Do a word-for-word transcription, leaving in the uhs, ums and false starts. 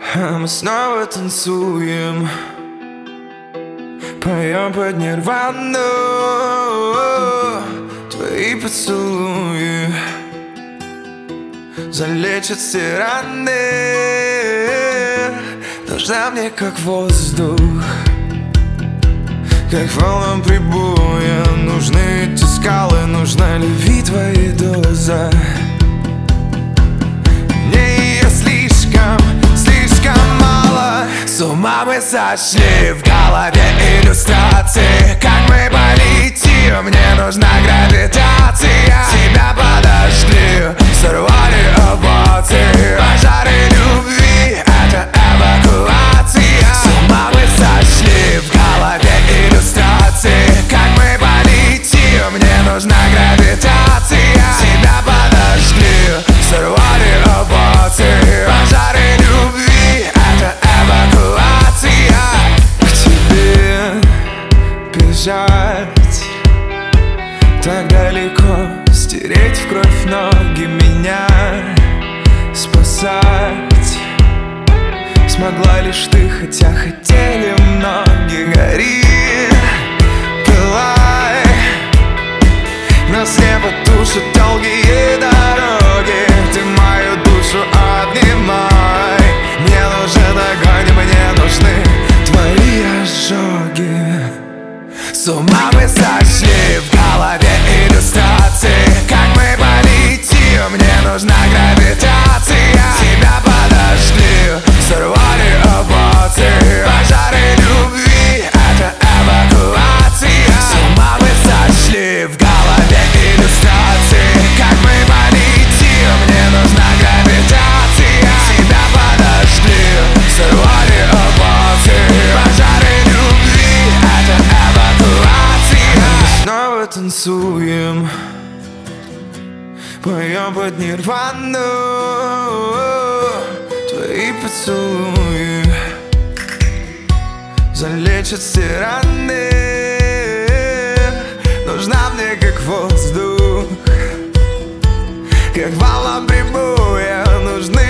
Мы снова танцуем, поем под нирвану. Твои поцелуи залечат все раны. Нужна мне как воздух, как волнам прибоя. Нужны эти скалы, нужна любви твоей доза. Мне ее слишком, слишком мало. С ума мы сошли, в голове иллюстрации. Как мы полетим, мне нужна гравитация. Тебя подожгли, сорвали овации. Пожары любви, это эвакуация. С ума мы сошли, в голове иллюстрации. Как мы полетим, мне нужна гравитация. Тебя подожгли, сорвали овации. Пожары любви, это эвакуация. К тебе бежать так далеко, стереть в кровь ноги, меня спасать смогла лишь ты, хотя хотели многие. Гори, пылай, нас не потушат долгие дороги. Ты мою душу обнимай. Мне нужен огонь, мне нужны твои ожоги. С ума мы сошли, в голове иллюстрации. Как мы полетим, мне нужна гравитация. Тебя подожгли, сорвали овации. Пожары любви, это эвакуация. С ума мы сошли, в голове иллюстрации. Как мы полетим, мне нужна гравитация. Тебя подожгли, сорвали овации. Пожары любви, это эвакуация. Мы снова танцуем, поем под нирвану. Твои поцелуи залечат все раны. Нужна мне как воздух, как волна прибоя. Нужны